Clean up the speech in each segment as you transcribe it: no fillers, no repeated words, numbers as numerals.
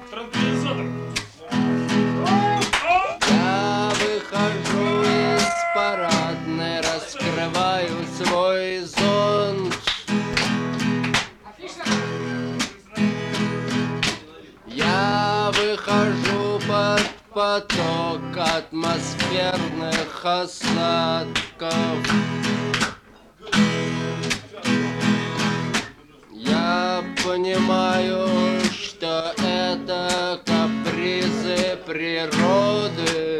Транквилизатор. Я выхожу из парадной, раскрываю свой зонт. Я выхожу под поток атмосферных осадков. Я понимаю, что это капризы природы.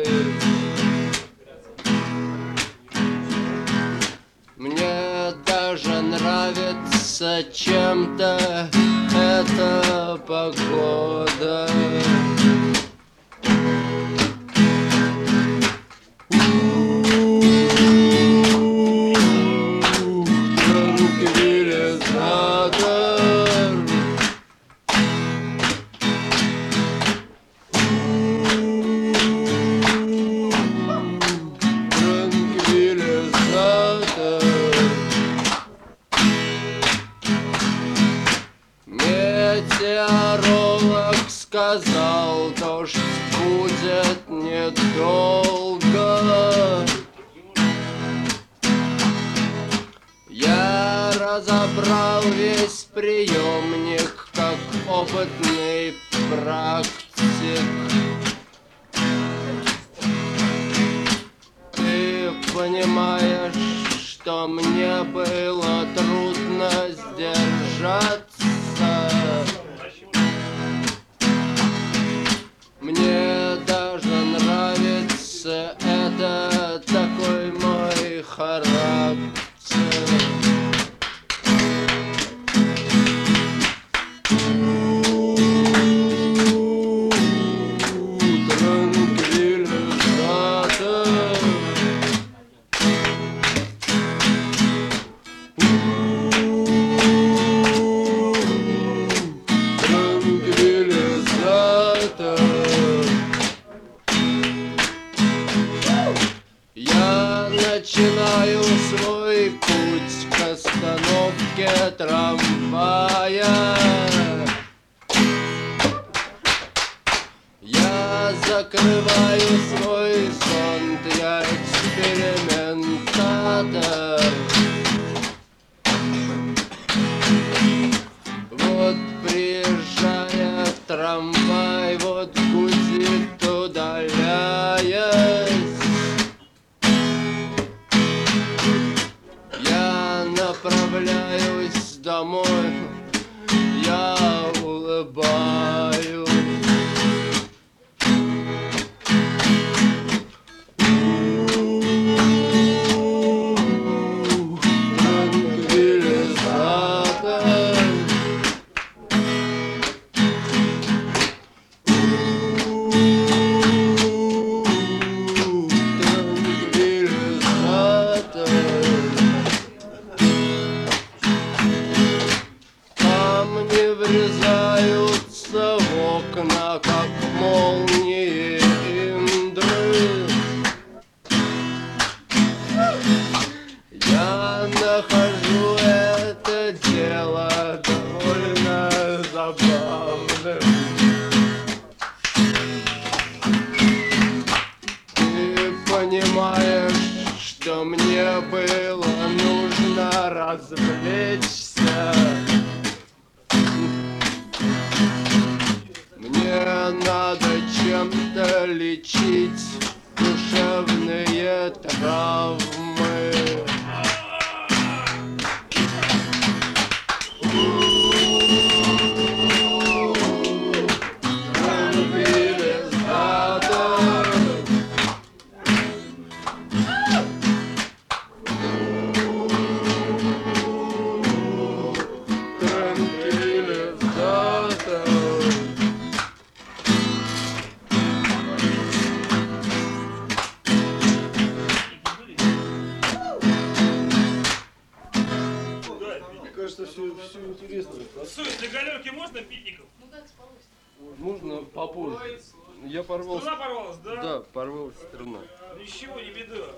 Мне даже нравится чем-то эта погода. Транквилизатор. Транквилизатор. Метеоролог сказал, дождь будет недолго. Я разобрал весь приемник, как опытный практик. Ты понимаешь, что мне было трудно сдержаться. Мне даже нравится это, такой мой характер. Транквилизатор. Транквилизатор. Я начинаю свой путь к остановке трамвая. Я закрываю свой зонт, я экспериментатор. Вот приезжает трамвай, вот гудит, удаляясь. Я направляюсь домой, я улыбаюсь. Транквилизатор. Транквилизатор. Камни врезаются в окна, как молнии Индры. Я нахожу это дело довольно забавным. Ты понимаешь, что мне было нужно развлечься. Мне надо чем-то лечить душевные травмы. Транквилизатор. Транквилизатор. Кажется, все интересно. Суть, для галерки можно питников? Можно попозже. Я порвал. Струна порвалась, да? Да, порвалась струна. Ничего, не беда.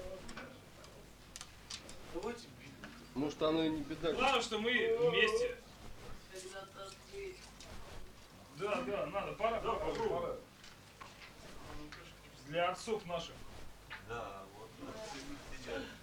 Может, оно и не беда. Главное, что мы вместе. Да, да, надо, пора. Да, попробуй. Для отцов наших. Да, вот. Сидят.